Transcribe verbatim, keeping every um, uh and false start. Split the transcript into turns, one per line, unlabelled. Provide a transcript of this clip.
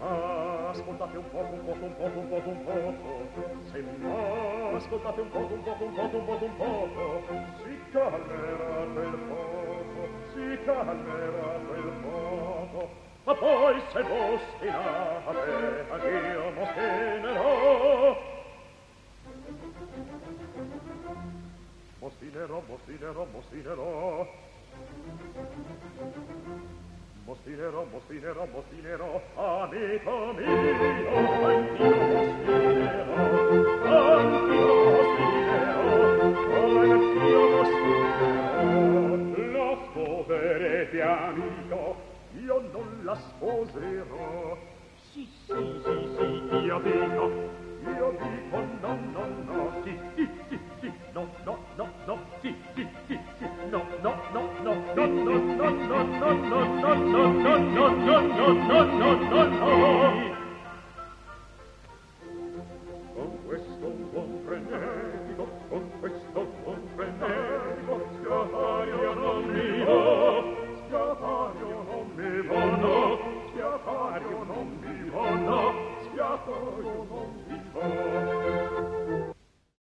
ma ascoltate un poco, un poco, un poco, un poco, un poco, se ma ascoltate un poco, un poco, un poco, un poco, un poco, si calmerà quel poco, si calmerà quel poco, ma poi se vostinate, anch'io mostinerò. Mostinerò, mostinerò, mostinerò. Mostinerò, mostinerò, mostinerò, amico mio, anch'io mostinerò, anch'io mostinerò, anch'io mostinerò. La sposerete, amico, io non la sposerò. Sì, sì, sì, sì, io dico, io dico no, no, no, sì, sì, sì, sì, no, no, no, no, sì, sì, sì, sì, no, no, no, no, no, no, no, no, no, no, no, no, no, no, no, no, no, no, no. Con questo buon frenetico, con questo buon frenetico, schiaffario non mi va, schiaffario non mi va, no, schiaffario non mi va, no, schiaffario non mi va.